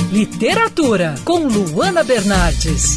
Literatura, com Luana Bernardes.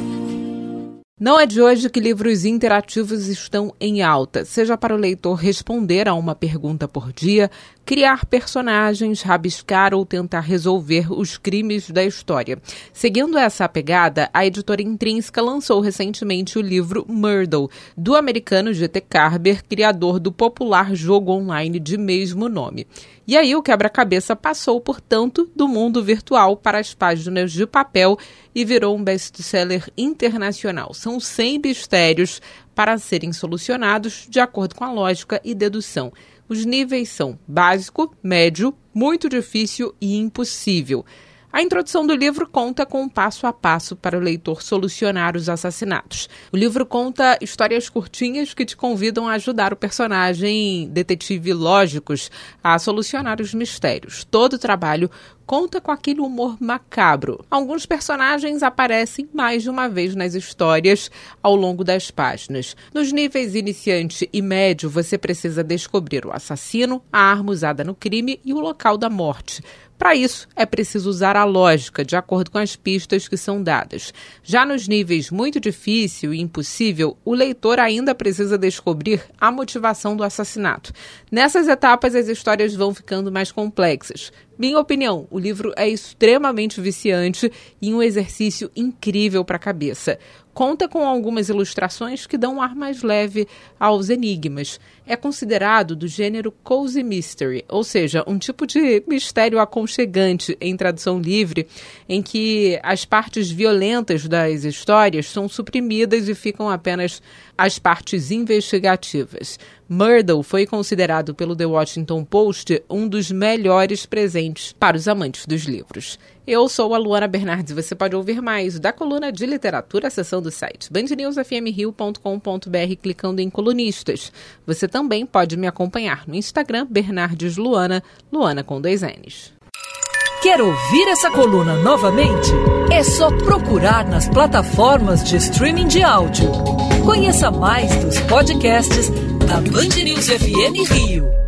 Não é de hoje que livros interativos estão em alta, seja para o leitor responder a uma pergunta por dia, criar personagens, rabiscar ou tentar resolver os crimes da história. Seguindo essa pegada, a editora Intrínseca lançou recentemente o livro Murdle, do americano G.T. Carber, criador do popular jogo online de mesmo nome. E aí o quebra-cabeça passou, portanto, do mundo virtual para as páginas de papel e virou um best-seller internacional. São 100 mistérios para serem solucionados de acordo com a lógica e dedução. Os níveis são básico, médio, muito difícil e impossível. A introdução do livro conta com um passo a passo para o leitor solucionar os assassinatos. O livro conta histórias curtinhas que te convidam a ajudar o personagem detetive Lógicos a solucionar os mistérios. Todo o trabalho conta com aquele humor macabro. Alguns personagens aparecem mais de uma vez nas histórias ao longo das páginas. Nos níveis iniciante e médio, você precisa descobrir o assassino, a arma usada no crime e o local da morte. Para isso, é preciso usar a lógica, de acordo com as pistas que são dadas. Já nos níveis muito difícil e impossível, o leitor ainda precisa descobrir a motivação do assassinato. Nessas etapas, as histórias vão ficando mais complexas. Minha opinião, o livro é extremamente viciante e um exercício incrível para a cabeça. Conta com algumas ilustrações que dão um ar mais leve aos enigmas. É considerado do gênero cozy mystery, ou seja, um tipo de mistério aconchegante em tradução livre, em que as partes violentas das histórias são suprimidas e ficam apenas as partes investigativas. Murdle foi considerado pelo The Washington Post um dos melhores presentes para os amantes dos livros. Eu sou a Luana Bernardes e você pode ouvir mais da coluna de literatura, seção do site bandnewsfmrio.com.br, clicando em colunistas. Você também pode me acompanhar no Instagram, Bernardes Luana, Luana com 2 N's. Quer ouvir essa coluna novamente? É só procurar nas plataformas de streaming de áudio. Conheça mais dos podcasts da Band News FM Rio.